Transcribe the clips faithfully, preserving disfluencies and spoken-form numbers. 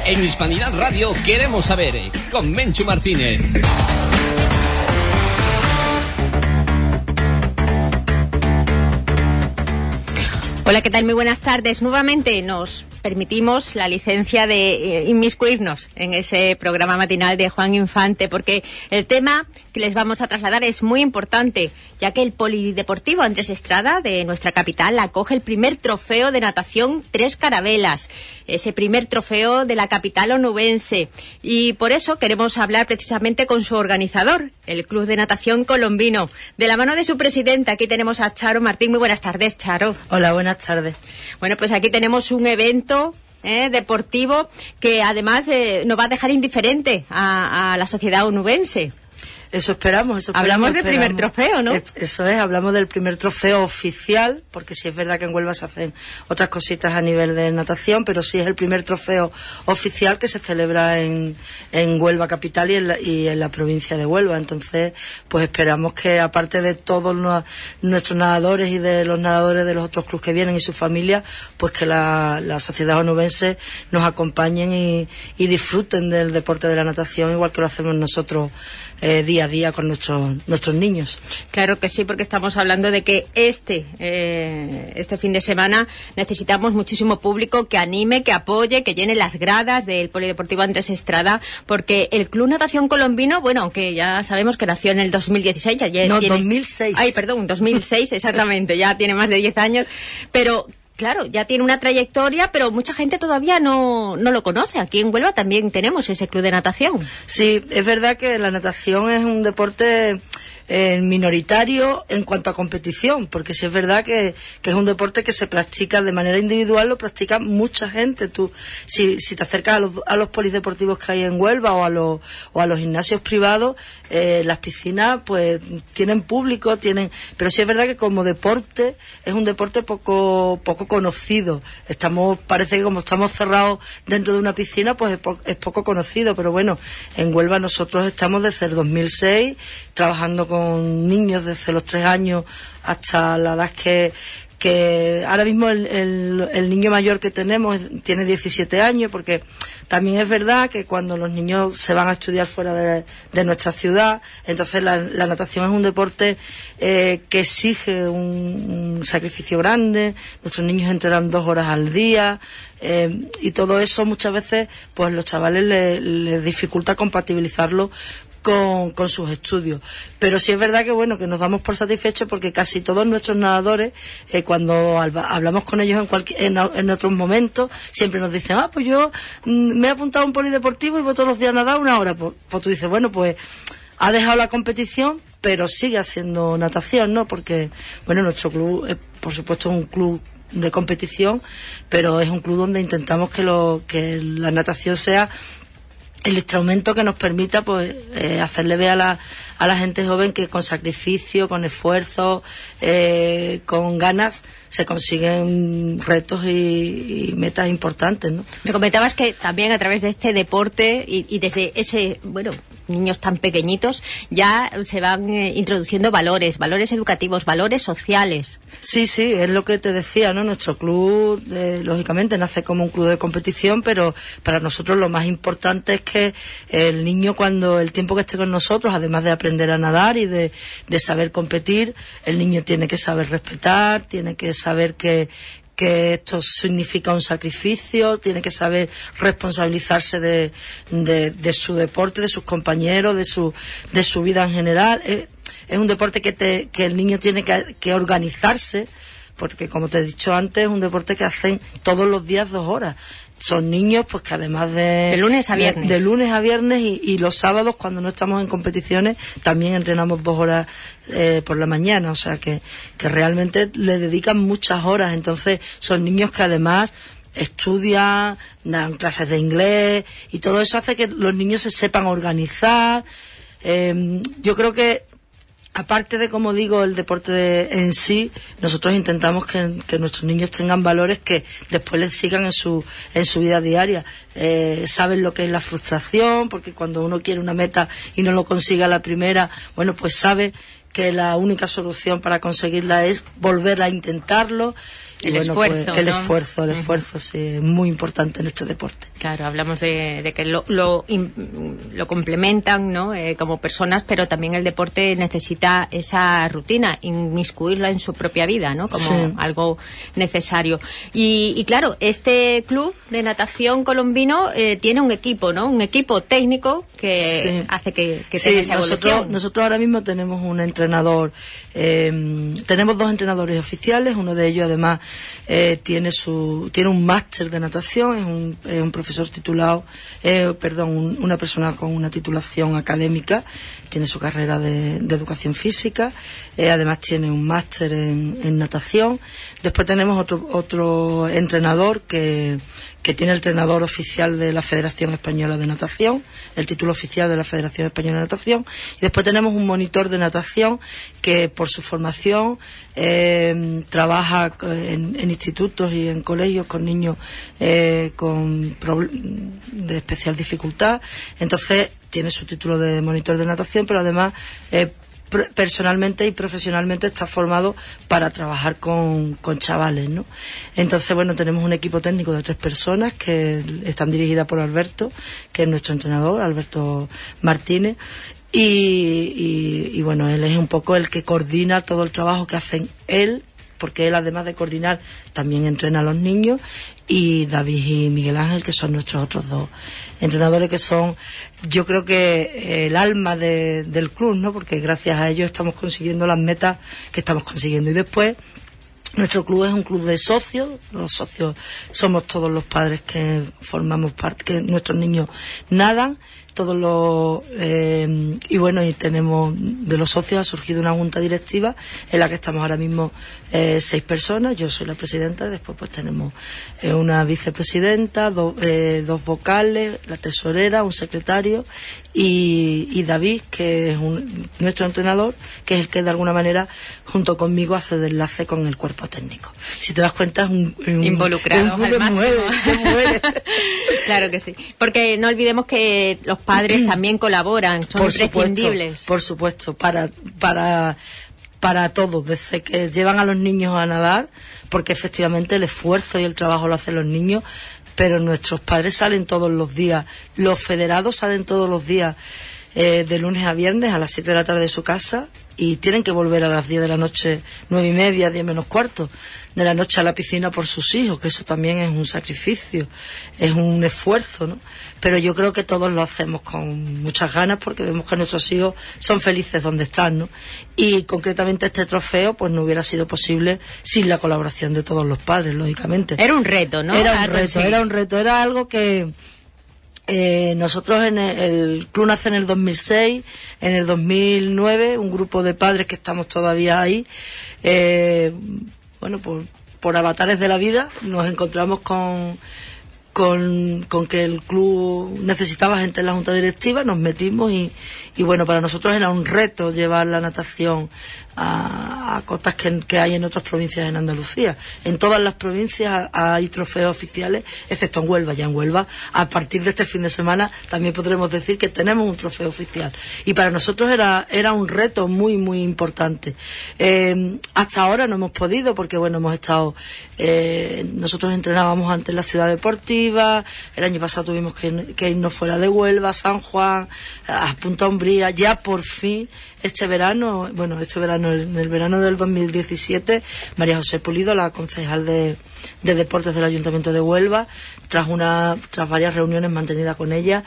En Hispanidad Radio queremos saber, con Menchu Martínez. Hola, ¿qué tal? Muy buenas tardes. Nuevamente nos permitimos la licencia de eh, inmiscuirnos en ese programa matinal de Juan Infante, porque el tema que les vamos a trasladar es muy importante, ya que el Polideportivo Andrés Estrada de nuestra capital acoge el primer trofeo de natación Tres Carabelas, ese primer trofeo de la capital onubense. Y por eso queremos hablar precisamente con su organizador, el Club de Natación Colombino. De la mano de su presidenta, aquí tenemos a Charo Martín. Muy buenas tardes, Charo. Hola, buenas tardes. Bueno, pues aquí tenemos un evento Eh, deportivo que además eh, nos va a dejar indiferente a, a la sociedad onubense. Eso esperamos, eso esperamos. Hablamos del esperamos. primer trofeo, ¿no? Eso es, hablamos del primer trofeo oficial, porque sí es verdad que en Huelva se hacen otras cositas a nivel de natación, pero sí es el primer trofeo oficial que se celebra en, en Huelva capital y en, la, y en la provincia de Huelva. Entonces, pues esperamos que aparte de todos los, nuestros nadadores y de los nadadores de los otros clubes que vienen y sus familias, pues que la, la sociedad onubense nos acompañen y, y disfruten del deporte de la natación, igual que lo hacemos nosotros Eh, día a día con nuestros nuestros niños. Claro que sí, porque estamos hablando de que este eh, este fin de semana necesitamos muchísimo público que anime, que apoye, que llene las gradas del Polideportivo Andrés Estrada, porque el Club Natación Colombino, bueno, aunque ya sabemos que nació en el dos mil dieciséis, ya no, tiene... dos mil seis. Ay, perdón, dos mil seis, exactamente, ya tiene más de diez años, pero... Claro, ya tiene una trayectoria, pero mucha gente todavía no, no lo conoce. Aquí en Huelva también tenemos ese club de natación. Sí, es verdad que la natación es un deporte eh, minoritario en cuanto a competición, porque sí es verdad que, que es un deporte que se practica de manera individual, lo practica mucha gente. Tú, si, si te acercas a los, a los polideportivos que hay en Huelva o a los, o a los gimnasios privados, eh, las piscinas pues tienen público, tienen, pero sí es verdad que como deporte es un deporte poco, poco conocido. Estamos, parece que como estamos cerrados dentro de una piscina, pues es, po es poco conocido, pero bueno, en Huelva nosotros estamos desde el dos mil seis trabajando con niños desde los tres años hasta la edad que que ahora mismo el, el, el niño mayor que tenemos tiene diecisiete años, porque también es verdad que cuando los niños se van a estudiar fuera de, de nuestra ciudad, entonces la, la natación es un deporte eh, que exige un, un sacrificio grande. Nuestros niños entrenan dos horas al día, eh, y todo eso muchas veces pues los chavales les, les dificulta compatibilizarlo Con, con sus estudios. Pero sí es verdad que bueno, que nos damos por satisfechos porque casi todos nuestros nadadores, eh, cuando hablamos con ellos en, cualquier, en, en otros momentos, siempre nos dicen, ah, pues yo mm, me he apuntado a un polideportivo y voy todos los días a nadar una hora. Pues, pues tú dices, bueno, pues ha dejado la competición, pero sigue haciendo natación, ¿no? Porque, bueno, nuestro club, es, por supuesto, es un club de competición, pero es un club donde intentamos que, lo, que la natación sea el instrumento que nos permita pues eh, hacerle ver a la, a la gente joven que con sacrificio, con esfuerzo, eh, con ganas se consiguen retos y, y metas importantes, ¿no? Me comentabas que también a través de este deporte y, y desde ese, bueno, niños tan pequeñitos ya se van eh, introduciendo valores, valores educativos, valores sociales. Sí, sí, es lo que te decía, ¿no? Nuestro club, eh, lógicamente, nace como un club de competición, pero para nosotros lo más importante es que el niño, cuando el tiempo que esté con nosotros, además de aprender a nadar y de, de saber competir, el niño tiene que saber respetar, tiene que saber que que esto significa un sacrificio, tiene que saber responsabilizarse de, de, de su deporte, de sus compañeros, de su, de su vida en general. Es, es un deporte que, te, que el niño tiene que, que organizarse, porque como te he dicho antes, es un deporte que hacen todos los días dos horas. Son niños pues que además de... De lunes a viernes. De, de lunes a viernes y, y los sábados, cuando no estamos en competiciones, también entrenamos dos horas eh, por la mañana. O sea que, que realmente le dedican muchas horas. Entonces son niños que además estudian, dan clases de inglés y todo eso hace que los niños se sepan organizar. Eh, yo creo que aparte de, como digo, el deporte de, en sí, nosotros intentamos que, que nuestros niños tengan valores que después les sigan en su en su vida diaria. Eh, saben lo que es la frustración, porque cuando uno quiere una meta y no lo consigue a la primera, bueno, pues sabe que la única solución para conseguirla es volver a intentarlo. El bueno, esfuerzo, pues, el ¿no? esfuerzo, el esfuerzo, sí, es muy importante en este deporte. Claro, hablamos de, de que lo, lo, lo complementan, ¿no? Eh, como personas, pero también el deporte necesita esa rutina, inmiscuirla en su propia vida, ¿no? Como sí. algo necesario. Y, y claro, este club de natación colombino eh, tiene un equipo, ¿no? Un equipo técnico que sí. hace que, que sí, tenga esa nosotros, evolución. nosotros ahora mismo tenemos un entrenador, eh, tenemos dos entrenadores oficiales, uno de ellos además eh, tiene su tiene un máster de natación, es un, es un profesor titulado, eh, perdón, un, una persona con una titulación académica, tiene su carrera de, de educación física, eh, además tiene un máster en, en natación. Después tenemos otro otro entrenador que que tiene el entrenador oficial de la Federación Española de Natación, el título oficial de la Federación Española de Natación, y después tenemos un monitor de natación que por su formación eh, trabaja en, en institutos y en colegios con niños eh, con de especial dificultad, entonces tiene su título de monitor de natación, pero además eh, personalmente y profesionalmente está formado para trabajar con, con chavales, ¿no? Entonces, bueno, tenemos un equipo técnico de tres personas que están dirigidas por Alberto, que es nuestro entrenador, Alberto Martínez, y, y, y bueno, él es un poco el que coordina todo el trabajo que hacen él, porque él, además de coordinar, también entrena a los niños, y David y Miguel Ángel, que son nuestros otros dos entrenadores, que son, yo creo que el alma de, del club, ¿no? Porque gracias a ellos estamos consiguiendo las metas que estamos consiguiendo. Y después, nuestro club es un club de socios, los socios somos todos los padres que formamos parte, que nuestros niños nadan, todos los eh, y bueno, y tenemos de los socios ha surgido una junta directiva en la que estamos ahora mismo eh, seis personas. Yo soy la presidenta, y después pues tenemos eh, una vicepresidenta, do, eh, dos vocales, la tesorera, un secretario y, y David, que es un, nuestro entrenador, que es el que de alguna manera junto conmigo hace de enlace con el cuerpo técnico. Si te das cuenta, es un, un involucrado un, un, al máximo. Muere, muere. Claro que sí, porque no olvidemos que los padres también colaboran, son por imprescindibles. Supuesto, por supuesto, para para para todos, desde que llevan a los niños a nadar, porque efectivamente el esfuerzo y el trabajo lo hacen los niños, pero nuestros padres salen todos los días, los federados salen todos los días eh, de lunes a viernes a las siete de la tarde de su casa y tienen que volver a las diez de la noche, nueve y media, diez menos cuarto de la noche a la piscina por sus hijos, que eso también es un sacrificio, es un esfuerzo, ¿no? Pero yo creo que todos lo hacemos con muchas ganas porque vemos que nuestros hijos son felices donde están, ¿no? Y concretamente este trofeo pues no hubiera sido posible sin la colaboración de todos los padres, lógicamente. Era un reto, ¿no? Era un reto, era un reto, era algo que Eh, nosotros en el, el club nace en el dos mil seis, en el dos mil nueve un grupo de padres que estamos todavía ahí, eh, bueno, por, por avatares de la vida nos encontramos con, con, con que el club necesitaba gente en la junta directiva, nos metimos y, y bueno, para nosotros era un reto llevar la natación a, a cotas que, que hay en otras provincias en Andalucía. En todas las provincias hay trofeos oficiales, excepto en Huelva. Ya en Huelva, a partir de este fin de semana, también podremos decir que tenemos un trofeo oficial. Y para nosotros era, era un reto muy, muy importante. Eh, hasta ahora no hemos podido, porque bueno, hemos estado, eh, nosotros entrenábamos antes en la ciudad deportiva, el año pasado tuvimos que, que irnos fuera de Huelva, San Juan, a Punta Umbría, ya por fin, este verano, bueno, este verano, en el verano del dos mil diecisiete, María José Pulido, la concejal de, de Deportes del Ayuntamiento de Huelva, tras una tras varias reuniones mantenidas con ella,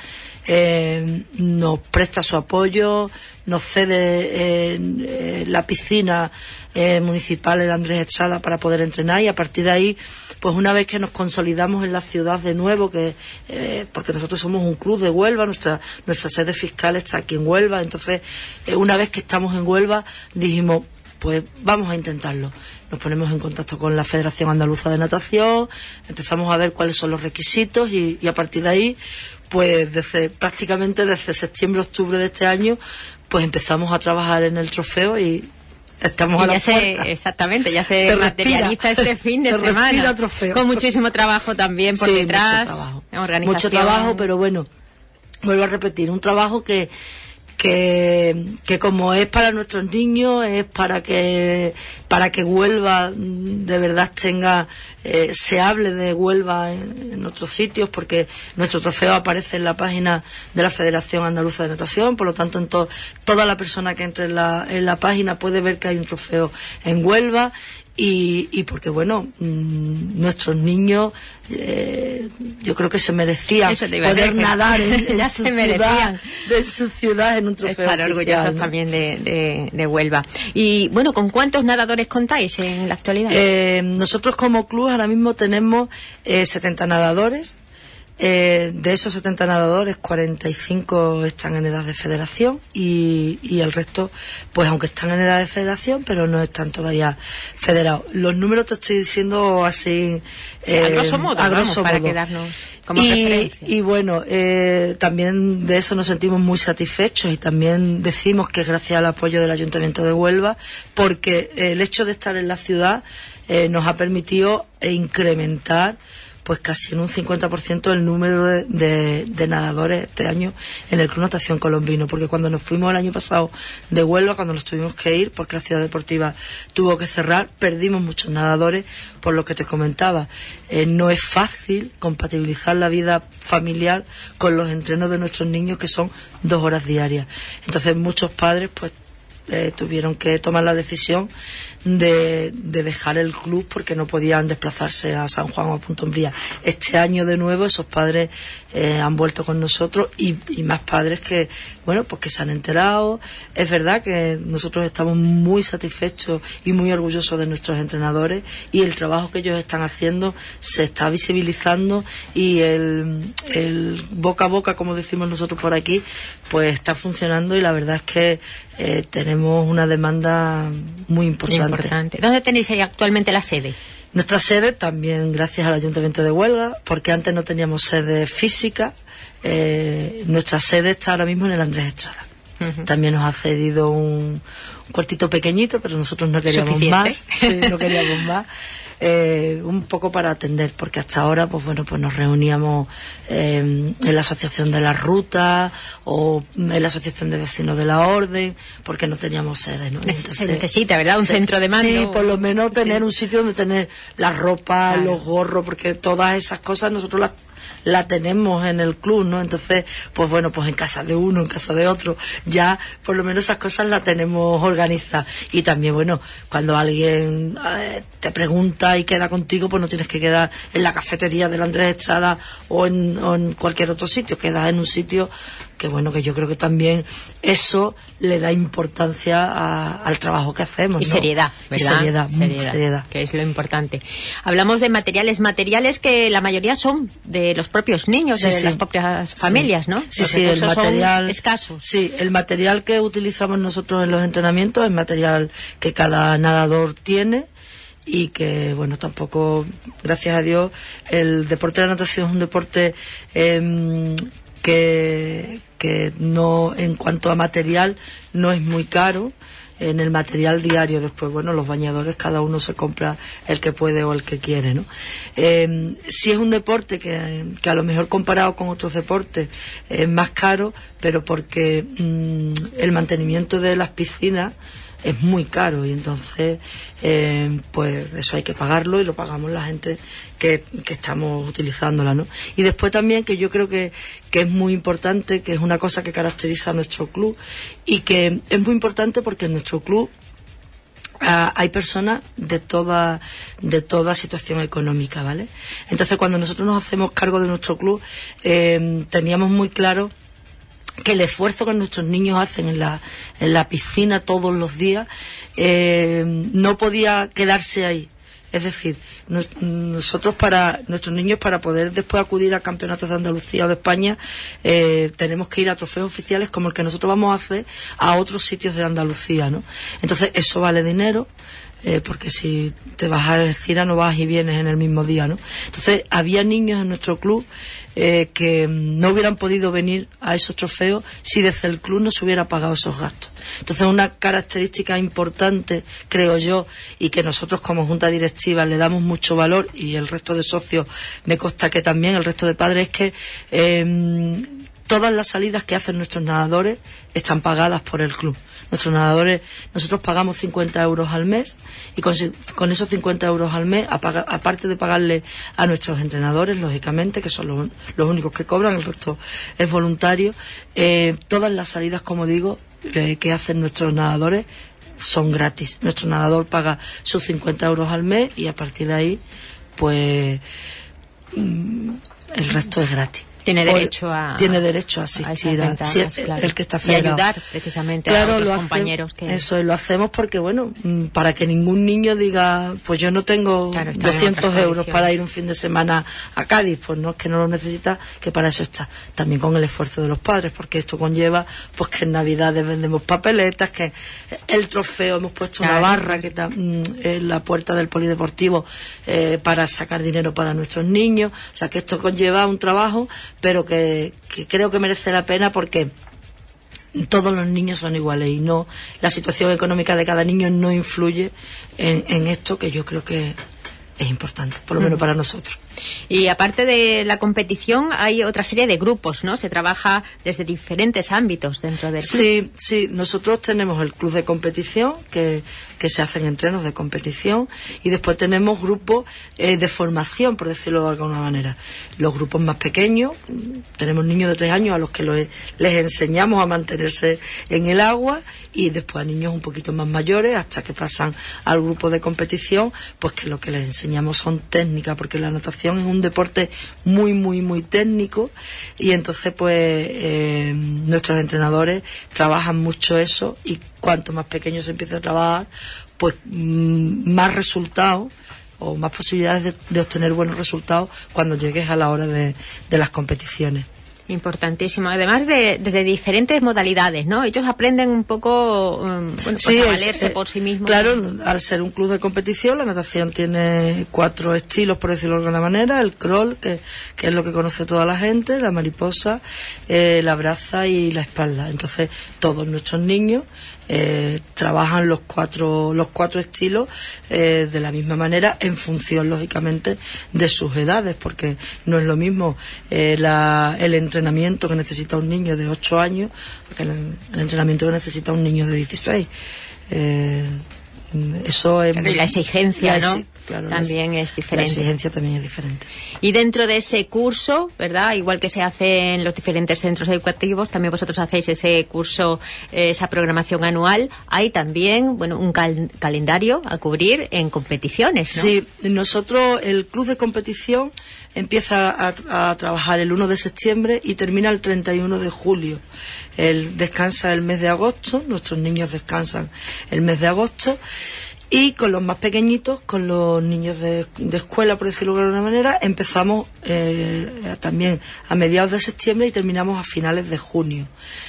eh, nos presta su apoyo, nos cede eh, eh, la piscina eh, municipal, el Andrés Estrada, para poder entrenar, y a partir de ahí, pues una vez que nos consolidamos en la ciudad de nuevo, que eh, porque nosotros somos un club de Huelva, nuestra nuestra sede fiscal está aquí en Huelva, entonces eh, una vez que estamos en Huelva dijimos, pues vamos a intentarlo. Nos ponemos en contacto con la Federación Andaluza de Natación, empezamos a ver cuáles son los requisitos y, y a partir de ahí, pues desde prácticamente desde septiembre, octubre de este año, pues empezamos a trabajar en el trofeo y estamos y a la ya se, puerta. Exactamente, ya se, se materializa respira. este fin de se semana. Trofeo. Con muchísimo trabajo también por sí, detrás. Mucho trabajo. Organización. Mucho trabajo, pero bueno, vuelvo a repetir, un trabajo que que, que como es para nuestros niños, es para que para que Huelva de verdad tenga, eh, se hable de Huelva en, en otros sitios, porque nuestro trofeo aparece en la página de la Federación Andaluza de Natación, por lo tanto en to, toda la persona que entre en la, en la página puede ver que hay un trofeo en Huelva. Y, y porque bueno, mmm, nuestros niños eh, yo creo que se merecían poder nadar en, en ya su se ciudad, de su ciudad en un trofeo estar oficial, orgullosos, ¿no? también de, de, de Huelva. Y bueno, ¿con cuántos nadadores contáis en la actualidad? Eh, nosotros como club ahora mismo tenemos eh, setenta nadadores. Eh, de esos setenta nadadores, cuarenta y cinco están en edad de federación y, y el resto, pues aunque están en edad de federación, pero no están todavía federados. Los números te estoy diciendo así, sí, eh, a grosso modo, a grosso vamos, para modo. quedarnos como y, referencia. Y bueno, eh, también de eso nos sentimos muy satisfechos y también decimos que es gracias al apoyo del Ayuntamiento de Huelva, porque el hecho de estar en la ciudad eh, nos ha permitido incrementar pues casi en un cincuenta por ciento el número de, de, de nadadores este año en el Club Natación Colombino, porque cuando nos fuimos el año pasado de Huelva, cuando nos tuvimos que ir porque la ciudad deportiva tuvo que cerrar, perdimos muchos nadadores, por lo que te comentaba. Eh, no es fácil compatibilizar la vida familiar con los entrenos de nuestros niños, que son dos horas diarias. Entonces muchos padres pues eh, tuvieron que tomar la decisión De, de dejar el club porque no podían desplazarse a San Juan o a Punta Umbría. Este año de nuevo esos padres eh, han vuelto con nosotros y, y más padres que, bueno, pues que se han enterado. Es verdad que nosotros estamos muy satisfechos y muy orgullosos de nuestros entrenadores y el trabajo que ellos están haciendo se está visibilizando y el, el boca a boca, como decimos nosotros por aquí, pues está funcionando y la verdad es que eh, tenemos una demanda muy importante. Importante. ¿Dónde tenéis ahí actualmente la sede? Nuestra sede también gracias al Ayuntamiento de Huelva, porque antes no teníamos sede física. Eh, nuestra sede está ahora mismo en el Andrés Estrada. Uh-huh. También nos ha cedido un, un cuartito pequeñito, pero nosotros no queríamos ¿Suficiente? más. Sí, no queríamos más. Eh, un poco para atender, porque hasta ahora pues bueno pues nos reuníamos eh, en la asociación de las rutas o en la asociación de vecinos de la orden, porque no teníamos sede, ¿no? Entonces, se necesita, ¿verdad? Un se, centro de mando. Sí, por lo menos tener sí. un sitio donde tener la ropa, claro, los gorros, porque todas esas cosas nosotros las la tenemos en el club, ¿no? Entonces, pues bueno, pues en casa de uno, en casa de otro, ya por lo menos esas cosas las tenemos organizadas. Y también, bueno, cuando alguien eh, te pregunta y queda contigo, pues no tienes que quedar en la cafetería del Andrés Estrada o en, o en cualquier otro sitio, quedas en un sitio que bueno, que yo creo que también eso le da importancia a, al trabajo que hacemos, y ¿no? seriedad, ¿verdad? Y seriedad, seriedad, seriedad, que es lo importante. Hablamos de materiales, materiales que la mayoría son de los propios niños, sí, de sí. las propias familias, sí. ¿no? Sí, los sí, el material escasos. Sí, el material que utilizamos nosotros en los entrenamientos es material que cada nadador tiene. Y que, bueno, tampoco, gracias a Dios, el deporte de la natación es un deporte eh, que, que no, en cuanto a material, no es muy caro. En el material diario, después, bueno, los bañadores cada uno se compra el que puede o el que quiere, ¿no? Eh, sí es un deporte que, que a lo mejor comparado con otros deportes es más caro, pero porque mmm, el mantenimiento de las piscinas es muy caro y entonces eh, pues eso hay que pagarlo y lo pagamos la gente que, que estamos utilizándola, ¿no? Y después también que yo creo que, que es muy importante, que es una cosa que caracteriza a nuestro club y que es muy importante porque en nuestro club ah, hay personas de toda de toda situación económica, ¿vale? Entonces cuando nosotros nos hacemos cargo de nuestro club eh, teníamos muy claro que el esfuerzo que nuestros niños hacen en la, en la piscina todos los días eh, no podía quedarse ahí. Es decir, nos, nosotros para nuestros niños, para poder después acudir a campeonatos de Andalucía o de España, eh, tenemos que ir a trofeos oficiales como el que nosotros vamos a hacer a otros sitios de Andalucía, ¿no? Entonces eso vale dinero. Eh, porque si te vas a Algeciras no vas y vienes en el mismo día, ¿no? Entonces había niños en nuestro club eh, que no hubieran podido venir a esos trofeos si desde el club no se hubiera pagado esos gastos. Entonces una característica importante, creo yo, y que nosotros como junta directiva le damos mucho valor, y el resto de socios me consta que también, el resto de padres, es que eh, todas las salidas que hacen nuestros nadadores están pagadas por el club. Nuestros nadadores, nosotros pagamos cincuenta euros al mes y con, con esos cincuenta euros al mes, apaga, aparte de pagarle a nuestros entrenadores, lógicamente, que son los, los únicos que cobran, el resto es voluntario, eh, todas las salidas, como digo, eh, que hacen nuestros nadadores son gratis. Nuestro nadador paga sus cincuenta euros al mes y a partir de ahí, pues, mm, el resto es gratis. Tiene derecho a tiene derecho a asistir a, a, sí, claro. el que está federado. Y ayudar precisamente claro, a otros lo compañeros hace, que eso lo hacemos porque bueno, para que ningún niño diga pues yo no tengo claro, doscientos euros para ir un fin de semana a Cádiz, pues no es que no lo necesita, que para eso está. También con el esfuerzo de los padres, porque esto conlleva pues que en Navidades vendemos papeletas, que el trofeo, hemos puesto claro. una barra que está en la puerta del polideportivo eh, para sacar dinero para nuestros niños, o sea que esto conlleva un trabajo, pero que, que creo que merece la pena porque todos los niños son iguales y no la situación económica de cada niño no influye en, en esto, que yo creo que es importante, por lo menos para nosotros. Y aparte de la competición hay otra serie de grupos, ¿no? Se trabaja desde diferentes ámbitos dentro del club. Sí, sí, nosotros tenemos el club de competición, que, que se hacen entrenos de competición, y después tenemos grupos eh, de formación, por decirlo de alguna manera. Los grupos más pequeños, tenemos niños de tres años a los que los, les enseñamos a mantenerse en el agua, y después a niños un poquito más mayores, hasta que pasan al grupo de competición, pues que lo que les enseñamos son técnicas, porque la natación es un deporte muy, muy, muy técnico, y entonces pues eh, nuestros entrenadores trabajan mucho eso, y cuanto más pequeño se empieza a trabajar, pues mmm, más resultados o más posibilidades de, de obtener buenos resultados cuando llegues a la hora de, de las competiciones. Importantísimo, además de desde diferentes modalidades, ¿no? Ellos aprenden un poco um, bueno, pues sí, a valerse es, por sí mismos. Claro, al ser un club de competición, la natación tiene cuatro estilos, por decirlo de alguna manera: el crawl, que, que es lo que conoce toda la gente, la mariposa, eh, la braza y la espalda. Entonces, todos nuestros niños Eh, trabajan los cuatro los cuatro estilos eh, de la misma manera, en función lógicamente de sus edades, porque no es lo mismo eh, la, el entrenamiento que necesita un niño de ocho años que el, el entrenamiento que necesita un niño de dieciséis. eh, eso es, y la exigencia, la, ¿no? Claro, también la, es diferente. La exigencia también es diferente. Y dentro de ese curso, ¿verdad? Igual que se hace en los diferentes centros educativos, también vosotros hacéis ese curso, eh, esa programación anual. Hay también, bueno, un cal- calendario a cubrir en competiciones, ¿no? Sí, nosotros, el club de competición empieza a, a trabajar el uno de septiembre y termina el treinta y uno de julio. Él descansa el mes de agosto, nuestros niños descansan el mes de agosto, y con los más pequeñitos, con los niños de, de escuela, por decirlo de alguna manera, empezamos eh, también a mediados de septiembre y terminamos a finales de junio.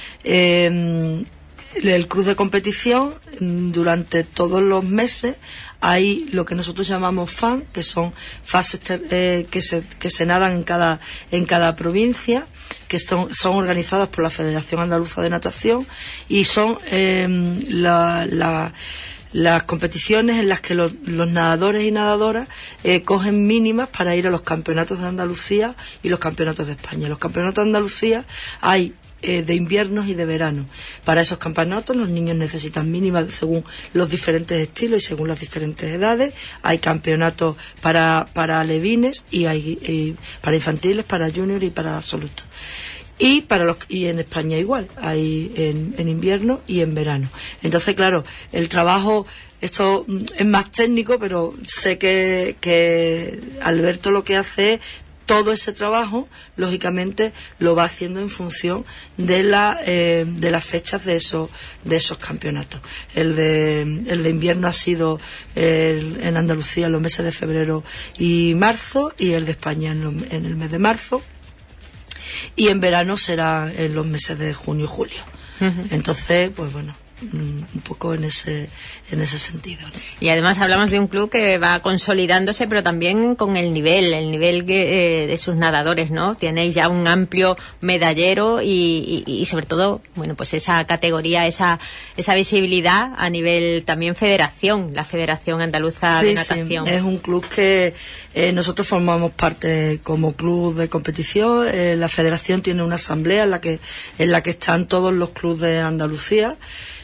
Eh, el club de competición, durante todos los meses hay lo que nosotros llamamos F A N, que son fases eh, que se que se nadan en cada en cada provincia, que son, son organizadas por la Federación Andaluza de Natación, y son eh, la, la las competiciones en las que los, los nadadores y nadadoras eh, cogen mínimas para ir a los campeonatos de Andalucía y los campeonatos de España. Los campeonatos de Andalucía hay eh, de inviernos y de verano. Para esos campeonatos los niños necesitan mínimas según los diferentes estilos y según las diferentes edades. Hay campeonatos para, para alevines y hay eh, para infantiles, para junior y para absolutos. Y para los y en España igual, hay en, en invierno y en verano. Entonces, claro, el trabajo, esto es más técnico, pero sé que, que Alberto lo que hace es todo ese trabajo, lógicamente lo va haciendo en función de la eh, de las fechas de esos de esos campeonatos. El de el de invierno ha sido el, en Andalucía en los meses de febrero y marzo, y el de España en, lo, en el mes de marzo. Y en verano será en los meses de junio y julio. Uh-huh. Entonces, pues bueno, un poco en ese en ese sentido, ¿no? Y además hablamos de un club que va consolidándose, pero también con el nivel, el nivel que, eh, de sus nadadores, ¿no? Tenéis ya un amplio medallero y, y, y sobre todo, bueno, pues esa categoría, esa esa visibilidad a nivel también federación, la Federación Andaluza sí, de Natación. Sí, es un club que eh, nosotros formamos parte como club de competición. Eh, la federación tiene una asamblea en la que en la que están todos los clubes de Andalucía.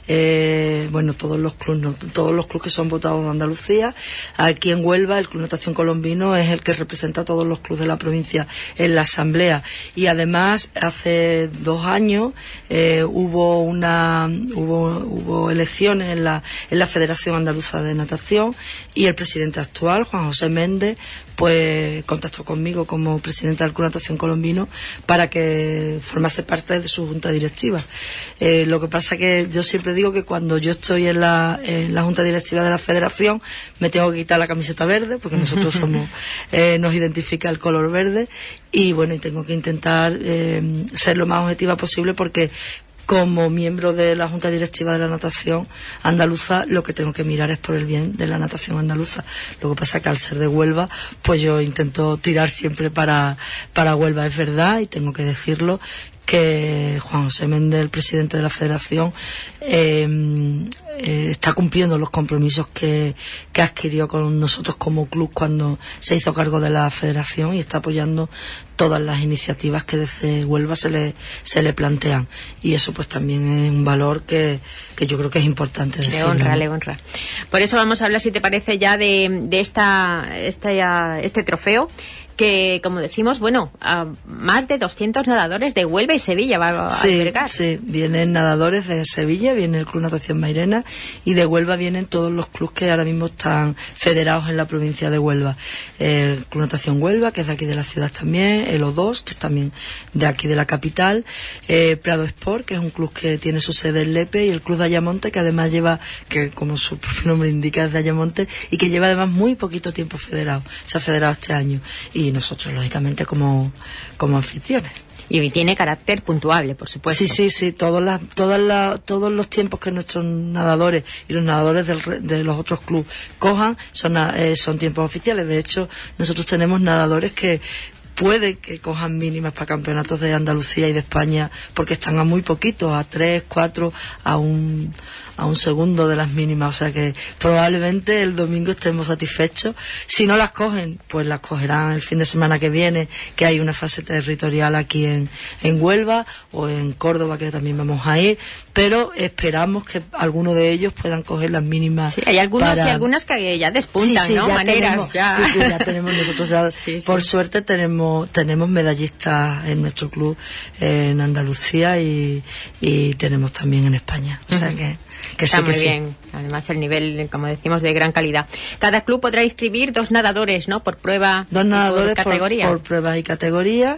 Eh, bueno, todos los clubes, no, todos los clubes que son votados de Andalucía. Aquí en Huelva, el Club Natación Colombino es el que representa a todos los clubes de la provincia en la asamblea. Y además, hace dos años eh, hubo una hubo, hubo elecciones en la en la Federación Andaluza de Natación y el presidente actual, Juan José Méndez, pues contactó conmigo como presidenta del Club Natación Colombino para que formase parte de su junta directiva. Eh, lo que pasa que yo siempre digo que cuando yo estoy en la, en la junta directiva de la federación me tengo que quitar la camiseta verde porque nosotros somos eh, nos identifica el color verde y bueno, y tengo que intentar eh, ser lo más objetiva posible porque como miembro de la Junta Directiva de la Natación Andaluza, lo que tengo que mirar es por el bien de la natación andaluza. Lo que pasa es que al ser de Huelva, pues yo intento tirar siempre para, para Huelva, es verdad, y tengo que decirlo, que Juan José Méndez, el presidente de la Federación, eh, eh, está cumpliendo los compromisos que, que adquirió con nosotros como club cuando se hizo cargo de la Federación y está apoyando todas las iniciativas que desde Huelva se le, se le plantean. Y eso pues también es un valor que, que yo creo que es importante decirlo. Le honra, le honra. Por eso vamos a hablar, si te parece, ya de, de esta, esta, este trofeo que, como decimos, bueno, a más de doscientos nadadores de Huelva y Sevilla va a sí, albergar. Sí, vienen nadadores de Sevilla, viene el Club Natación Mairena y de Huelva vienen todos los clubes que ahora mismo están federados en la provincia de Huelva. El Club Natación Huelva, que es de aquí de la ciudad también, el O dos, que es también de aquí de la capital, eh, Prado Sport, que es un club que tiene su sede en Lepe, y el Club de Ayamonte, que además lleva, que como su propio nombre indica es de Ayamonte, y que lleva además muy poquito tiempo federado, se ha federado este año. Y nosotros, lógicamente, como, como anfitriones. Y tiene carácter puntuable, por supuesto. Sí, sí, sí. Todas las, todas las, todos los tiempos que nuestros nadadores y los nadadores del, de los otros clubes cojan son, eh, son tiempos oficiales. De hecho, nosotros tenemos nadadores que puede que cojan mínimas para campeonatos de Andalucía y de España porque están a muy poquito, a tres, cuatro, a un a un segundo de las mínimas, o sea que probablemente el domingo estemos satisfechos. Si no las cogen, pues las cogerán el fin de semana que viene, que hay una fase territorial aquí en, en Huelva o en Córdoba, que también vamos a ir, pero esperamos que algunos de ellos puedan coger las mínimas. Sí, hay algunos para... y algunas que ya despuntan, sí, sí, ¿no? Ya Maneras, tenemos, ya. Sí, sí, ya tenemos nosotros, ya, sí, sí. Por suerte tenemos tenemos medallistas en nuestro club en Andalucía y, y tenemos también en España, o sea uh-huh. que Que Está sí, muy que bien. Sí. Además, el nivel, como decimos, de gran calidad. Cada club podrá inscribir dos nadadores, ¿no? Por prueba dos y nadadores por categoría. Por, por pruebas y categorías,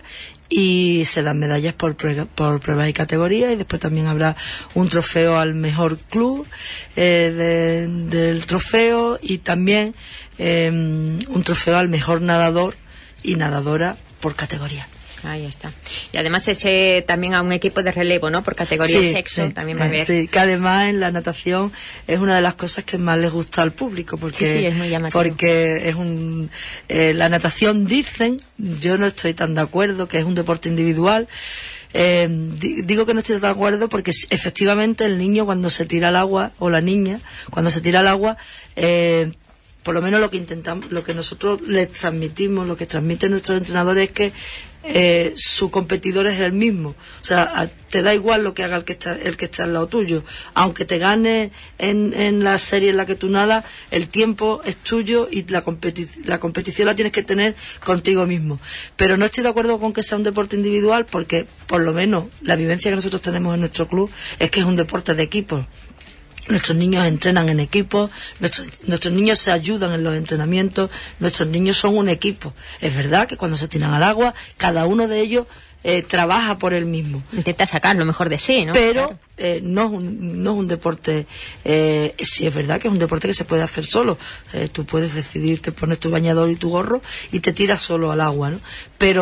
y se dan medallas por, prue- por pruebas y categorías, y después también habrá un trofeo al mejor club eh, de, del trofeo, y también eh, un trofeo al mejor nadador y nadadora por categoría. Ahí está. Y además ese también a un equipo de relevo, ¿no? Por categoría sí, y sexo sí, también va a haber. Sí, que además en la natación es una de las cosas que más les gusta al público, porque, sí, sí, es muy llamativo. porque es un eh, la natación, dicen, yo no estoy tan de acuerdo, que es un deporte individual. Eh, di- digo que no estoy de acuerdo porque efectivamente el niño cuando se tira al agua, o la niña cuando se tira al agua, eh, por lo menos lo que intentamos, lo que nosotros les transmitimos, lo que transmiten nuestros entrenadores es que eh, su competidor es el mismo, o sea, a, te da igual lo que haga el que está el que está al lado tuyo, aunque te gane en, en la serie en la que tú nadas, el tiempo es tuyo y la, competi- la competición la tienes que tener contigo mismo. Pero no estoy de acuerdo con que sea un deporte individual, porque por lo menos la vivencia que nosotros tenemos en nuestro club es que es un deporte de equipo. Nuestros niños entrenan en equipo, nuestros, nuestros niños se ayudan en los entrenamientos, nuestros niños son un equipo. Es verdad que cuando se tiran al agua, cada uno de ellos eh, trabaja por él mismo. Intenta sacar lo mejor de sí, ¿no? Pero Claro. eh, no, es un, no es un deporte, eh, sí es verdad que es un deporte que se puede hacer solo. Eh, tú puedes decidir, te pones tu bañador y tu gorro y te tiras solo al agua, ¿no? Pero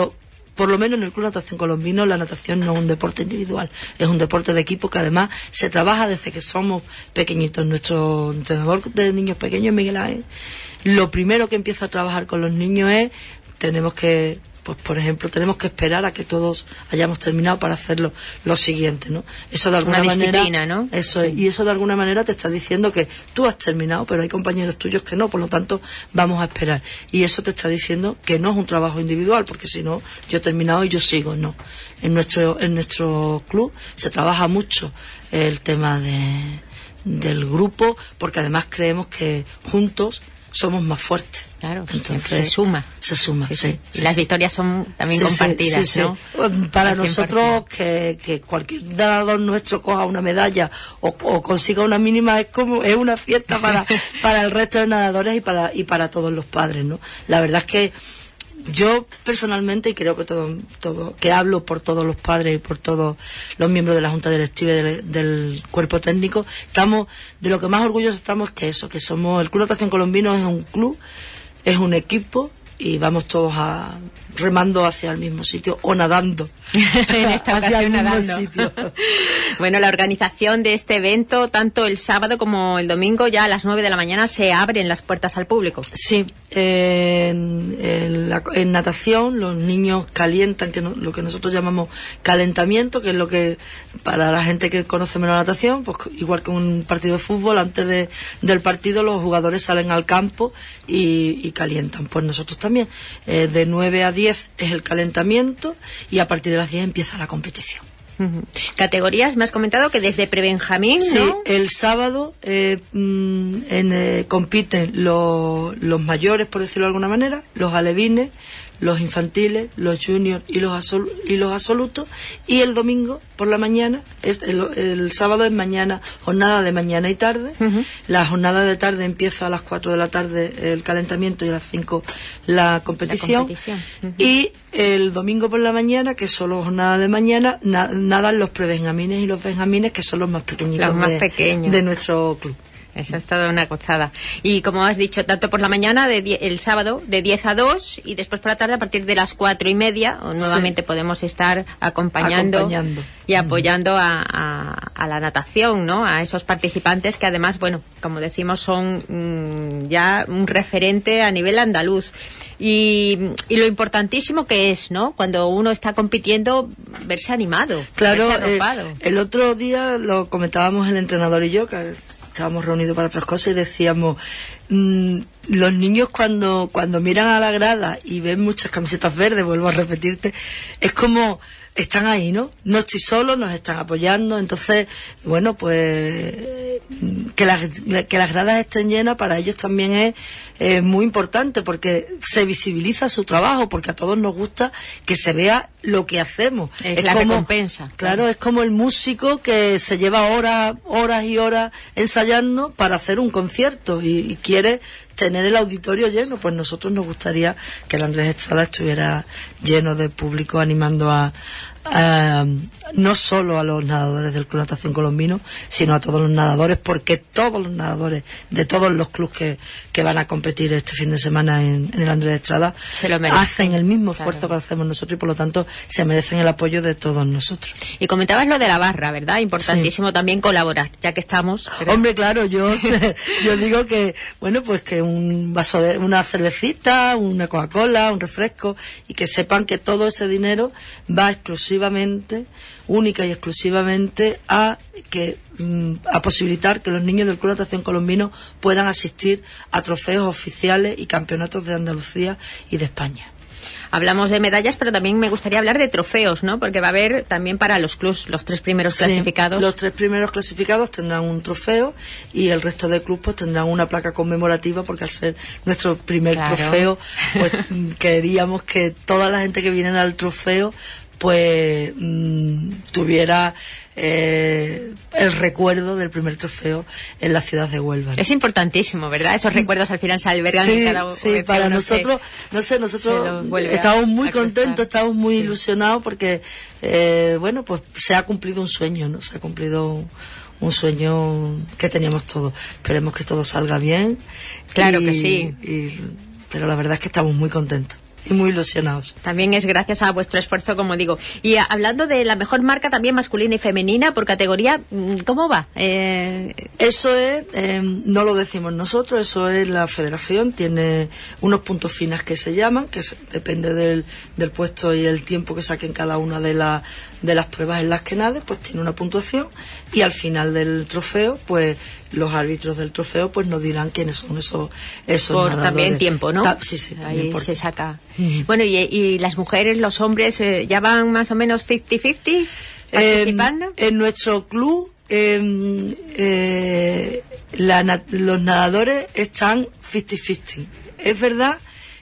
por lo menos en el Club Natación Colombino, la natación no es un deporte individual, es un deporte de equipo que además se trabaja desde que somos pequeñitos. Nuestro entrenador de niños pequeños, Miguel Ángel, lo primero que empieza a trabajar con los niños es, tenemos que, pues por ejemplo, tenemos que esperar a que todos hayamos terminado para hacer lo, lo siguiente, ¿no? Eso de alguna Una manera, disciplina, ¿no? Eso sí. es, y eso de alguna manera te está diciendo que tú has terminado, pero hay compañeros tuyos que no, por lo tanto vamos a esperar. Y eso te está diciendo que no es un trabajo individual, porque si no, yo he terminado y yo sigo, no. En nuestro, en nuestro club se trabaja mucho el tema de, del grupo, porque además creemos que juntos somos más fuertes. Claro, entonces se suma. Se suma, sí. sí, sí. sí y las sí. victorias son también sí, compartidas, sí, sí, ¿no? Sí. Para nosotros, que, que cualquier nadador nuestro coja una medalla o, o consiga una mínima, es como es una fiesta para, para el resto de nadadores y para, y para todos los padres, ¿no? La verdad es que yo personalmente, y creo que todo, todo, que hablo por todos los padres y por todos los miembros de la Junta Directiva y del, del cuerpo técnico, estamos, de lo que más orgullosos estamos que eso, que somos, el Club Natación Colombino es un club, es un equipo, y vamos todos a remando hacia el mismo sitio o nadando en esta hacia el mismo nadando. sitio. Bueno, la organización de este evento, tanto el sábado como el domingo, ya a las nueve de la mañana se abren las puertas al público. Sí, eh, en, en, la, en natación los niños calientan, que no, lo que nosotros llamamos calentamiento, que es lo que para la gente que conoce menos natación, pues igual que un partido de fútbol, antes de, del partido los jugadores salen al campo y, y calientan. Pues nosotros también, eh, de nueve a diez es el calentamiento y a partir de las diez empieza la competición. Uh-huh. Categorías, me has comentado que desde prebenjamín, ¿no? Sí, el sábado eh, en, eh, compiten lo, los mayores, por decirlo de alguna manera, los alevines, los infantiles, los juniors y los, absol, y los absolutos, y el domingo por la mañana, es, el, el sábado es mañana, jornada de mañana y tarde. Uh-huh. La jornada de tarde empieza a las cuatro de la tarde el calentamiento y a las cinco la competición, la competición. Uh-huh. Y el domingo por la mañana, que es solo jornada de mañana, na, nadan los prebenjamines y los benjamines, que son los más pequeñitos, los más de, pequeños de nuestro club. Eso es toda una gozada. Y como has dicho, tanto por la mañana, de die- el sábado, de diez a dos, y después por la tarde, a partir de las cuatro y media, o nuevamente sí. podemos estar acompañando, acompañando. y apoyando a, a, a la natación, ¿no? A esos participantes que además, bueno, como decimos, son mmm, ya un referente a nivel andaluz. Y, y lo importantísimo que es, ¿no? Cuando uno está compitiendo, verse animado, claro, verse arropado. Eh, el otro día lo comentábamos el entrenador y yo, que estábamos reunidos para otras cosas, y decíamos, mmm, los niños cuando cuando miran a la grada y ven muchas camisetas verdes, vuelvo a repetirte, es como están ahí, ¿no? No estoy solo, nos están apoyando. Entonces, bueno, pues que las, que las gradas estén llenas para ellos también es eh, muy importante, porque se visibiliza su trabajo, porque a todos nos gusta que se vea lo que hacemos. Es, es la como, recompensa. Claro, claro, es como el músico que se lleva horas, horas y horas ensayando para hacer un concierto y, y quiere tener el auditorio lleno. Pues nosotros nos gustaría que el Andrés Estrada estuviera lleno de público, animando a, a no solo a los nadadores del Club Natación Colombino, sino a todos los nadadores, porque todos los nadadores de todos los clubes que, que van a competir este fin de semana en, en el Andrés Estrada se lo merecen, hacen el mismo esfuerzo claro. que hacemos nosotros, y por lo tanto se merecen el apoyo de todos nosotros. Y comentabas lo de la barra, ¿verdad? Importantísimo sí. también colaborar, ya que estamos. ¿verdad? Hombre, claro, yo yo digo que, bueno, pues que un vaso de una cervecita, una Coca-Cola, un refresco, y que sepan que todo ese dinero va exclusivamente, única y exclusivamente a que a posibilitar que los niños del Club Natación Colombino puedan asistir a trofeos oficiales y campeonatos de Andalucía y de España. Hablamos de medallas, pero también me gustaría hablar de trofeos, ¿no? Porque va a haber también para los clubs, los tres primeros sí, clasificados. Los tres primeros clasificados tendrán un trofeo y el resto de clubes pues, tendrán una placa conmemorativa, porque al ser nuestro primer claro. trofeo, pues queríamos que toda la gente que viene al trofeo pues mmm, tuviera eh, el recuerdo del primer trofeo en la ciudad de Huelva. Es importantísimo, ¿verdad? Esos recuerdos al final se albergan sí, en cada sí, para nosotros, se, no sé, nosotros estamos muy contentos, estamos muy sí. ilusionados, porque eh, bueno, pues se ha cumplido un sueño, ¿no? Se ha cumplido un sueño que teníamos todos. Esperemos que todo salga bien. Claro y, que sí. Y, pero la verdad es que estamos muy contentos. y muy ilusionados. También es gracias a vuestro esfuerzo, como digo. Y a, hablando de la mejor marca también masculina y femenina por categoría, ¿cómo va? Eh... Eso es, eh, no lo decimos nosotros, eso es la federación, tiene unos puntos finales que se llaman, que se, depende del, del puesto y el tiempo que saquen cada una de, la, de las pruebas en las que nade, pues tiene una puntuación, y al final del trofeo, pues los árbitros del trofeo pues nos dirán quiénes son esos, esos por nadadores. También tiempo, ¿no? Ta sí, sí, ahí se saca. Uh-huh. Bueno, y, y las mujeres, los hombres, eh, ¿ya van más o menos cincuenta cincuenta participando? Eh, en nuestro club eh, eh, la, los nadadores están cincuenta cincuenta. Es verdad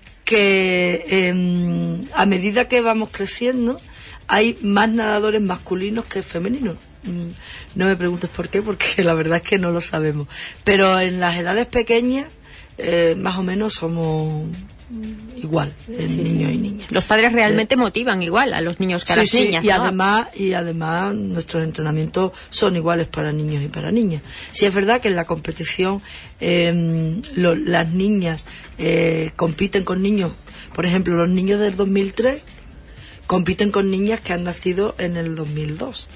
que eh, a medida que vamos creciendo hay más nadadores masculinos que femeninos. No me preguntes por qué, porque la verdad es que no lo sabemos. Pero en las edades pequeñas, eh, más o menos somos igual, en sí, niños sí. y niñas. Los padres realmente eh, motivan igual a los niños que sí, a las sí, niñas. Y, ¿no? además, y además nuestros entrenamientos son iguales para niños y para niñas. Sí es verdad que en la competición eh, lo, las niñas eh, compiten con niños, por ejemplo, los niños del dos mil tres compiten con niñas que han nacido en el dos mil dos.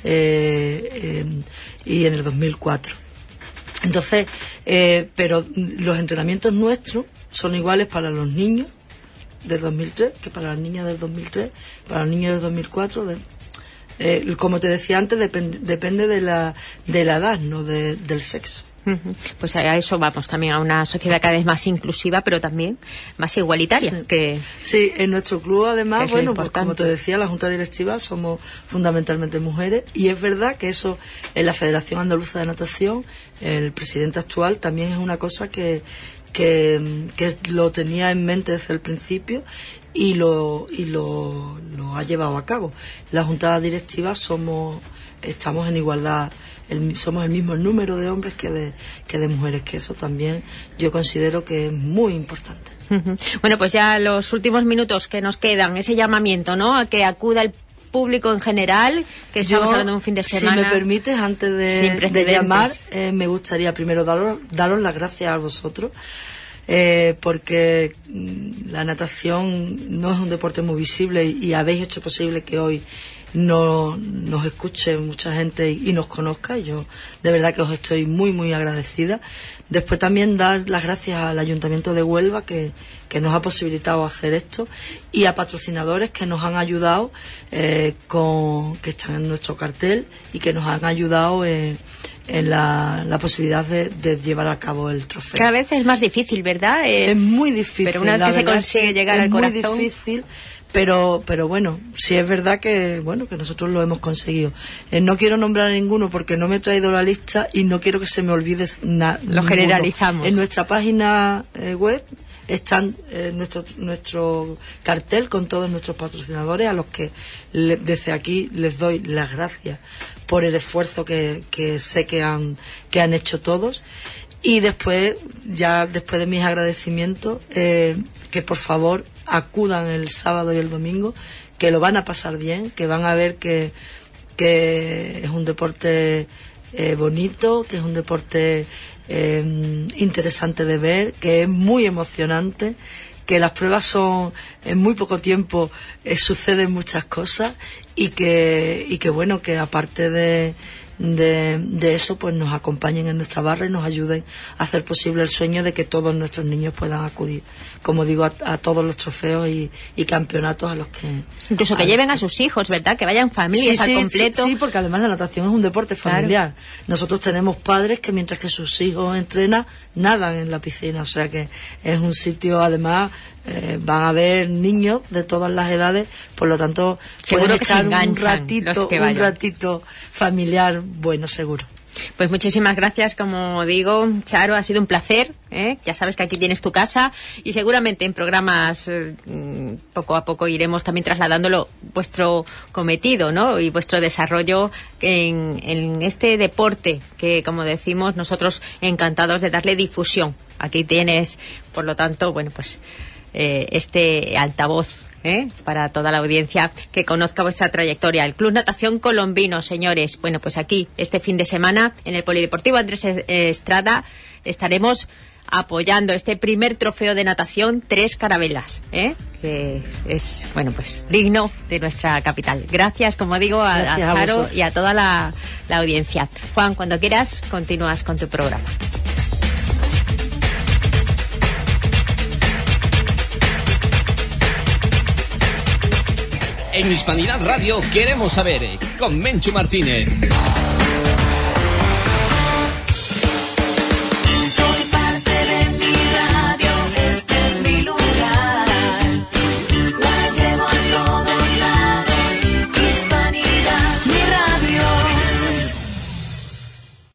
Eh, eh, y en el dos mil cuatro. Entonces, eh, pero los entrenamientos nuestros son iguales para los niños del dos mil tres que para las niñas del dos mil tres, para los niños del dos mil cuatro. De, eh, como te decía antes, depende, depende de la, de la edad, no de, del sexo. Pues a eso vamos, también a una sociedad cada vez más inclusiva, pero también más igualitaria. Sí, que sí, en nuestro club además, bueno, pues como te decía, la Junta Directiva somos fundamentalmente mujeres, y es verdad que eso en la Federación Andaluza de Natación, el presidente actual, también es una cosa que, que, que lo tenía en mente desde el principio y lo, y lo, lo ha llevado a cabo. La Junta Directiva somos, estamos en igualdad. El, somos el mismo número de hombres que de, que de mujeres, que eso también yo considero que es muy importante. Uh-huh. Bueno, pues ya los últimos minutos que nos quedan, ese llamamiento, ¿no?, a que acuda el público en general, que estamos yo, hablando de un fin de semana. Si me permites, antes de, de llamar, eh, me gustaría primero daros, daros las gracias a vosotros, eh, porque la natación no es un deporte muy visible y, y habéis hecho posible que hoy no nos escuche mucha gente y, y nos conozca. Yo de verdad que os estoy muy muy agradecida. Después también dar las gracias al Ayuntamiento de Huelva que, que nos ha posibilitado hacer esto, y a patrocinadores que nos han ayudado eh, con que están en nuestro cartel y que nos han ayudado en, en la, la posibilidad de, de llevar a cabo el trofeo. Cada vez es más difícil, ¿verdad? Eh, es muy difícil. Pero una vez que se consigue llegar al corazón, es muy difícil. Pero, pero bueno, sí es verdad que bueno que nosotros lo hemos conseguido. Eh, no quiero nombrar a ninguno porque no me he traído la lista y no quiero que se me olvide nada. Lo ninguno. Generalizamos. En nuestra página eh, web están eh, nuestro nuestro cartel con todos nuestros patrocinadores, a los que le, desde aquí les doy las gracias por el esfuerzo que, que sé que han que han hecho todos. Y después, ya después de mis agradecimientos, eh, que por favor acudan el sábado y el domingo, que lo van a pasar bien, que van a ver que, que es un deporte eh, bonito, que es un deporte eh, interesante de ver, que es muy emocionante, que las pruebas son en muy poco tiempo, eh, suceden muchas cosas, y que, y que bueno, que aparte de De, de eso, pues nos acompañen en nuestra barra y nos ayuden a hacer posible el sueño de que todos nuestros niños puedan acudir, como digo, a, a todos los trofeos y, y campeonatos a los que... Incluso que a lleven a sus hijos, ¿verdad? Que vayan familias sí, sí, al completo. Sí, sí, porque además la natación es un deporte familiar. Claro. Nosotros tenemos padres que mientras que sus hijos entrenan, nadan en la piscina, o sea que es un sitio, además... Eh, van a haber niños de todas las edades, por lo tanto seguro que se enganchan un ratito, que un ratito familiar, bueno, seguro. Pues muchísimas gracias, como digo, Charo, ha sido un placer, ¿eh? Ya sabes que aquí tienes tu casa, y seguramente en programas eh, poco a poco iremos también trasladándolo vuestro cometido, ¿no?, y vuestro desarrollo en, en este deporte que, como decimos, nosotros encantados de darle difusión. Aquí tienes, por lo tanto, bueno, pues eh, este altavoz, ¿eh?, para toda la audiencia que conozca vuestra trayectoria. El Club Natación Colombino, señores. Bueno, pues aquí, este fin de semana, en el Polideportivo Andrés Estrada, estaremos apoyando este primer trofeo de natación Tres Carabelas, ¿eh? que es, bueno, pues digno de nuestra capital. Gracias, como digo, a, a Charo a y a toda la, la audiencia. Juan, cuando quieras, continúas con tu programa. En Hispanidad Radio queremos saber, con Menchu Martínez.